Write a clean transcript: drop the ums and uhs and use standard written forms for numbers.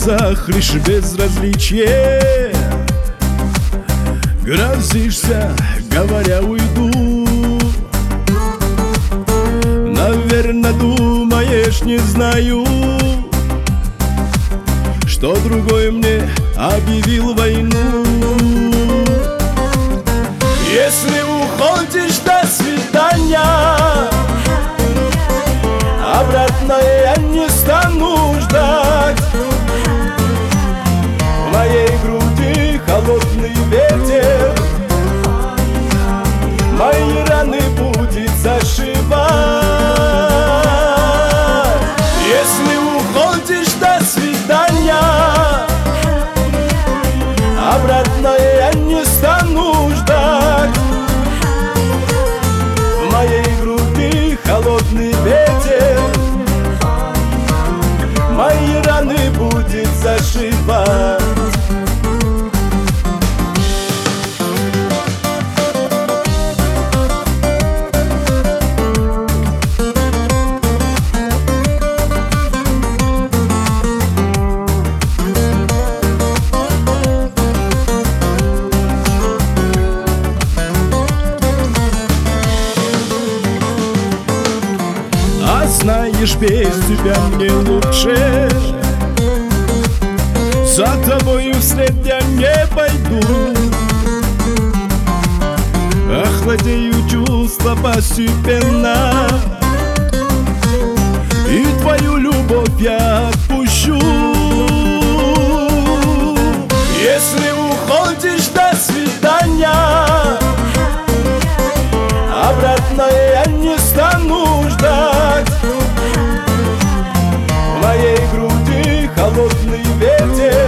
глазах лишь безразличие. Грозишься, говоря, уйду. Наверно, думаешь, не знаю, что другой мне объявил войну. Если уходишь, до свидания, обратно я не стану ждать. В моей груди холодный ветер мои раны будет зашивать. Если уходишь, до свидания, обратно я не стану ждать. В моей груди холодный ветер мои раны будет зашивать. Знаешь, без тебя мне лучше. За тобою вслед я не пойду. Охладеют чувства постепенно, и твою любовь я отпущу. Если уходишь, до свидания, обратно я не стану ждать. В моей груди холодный ветер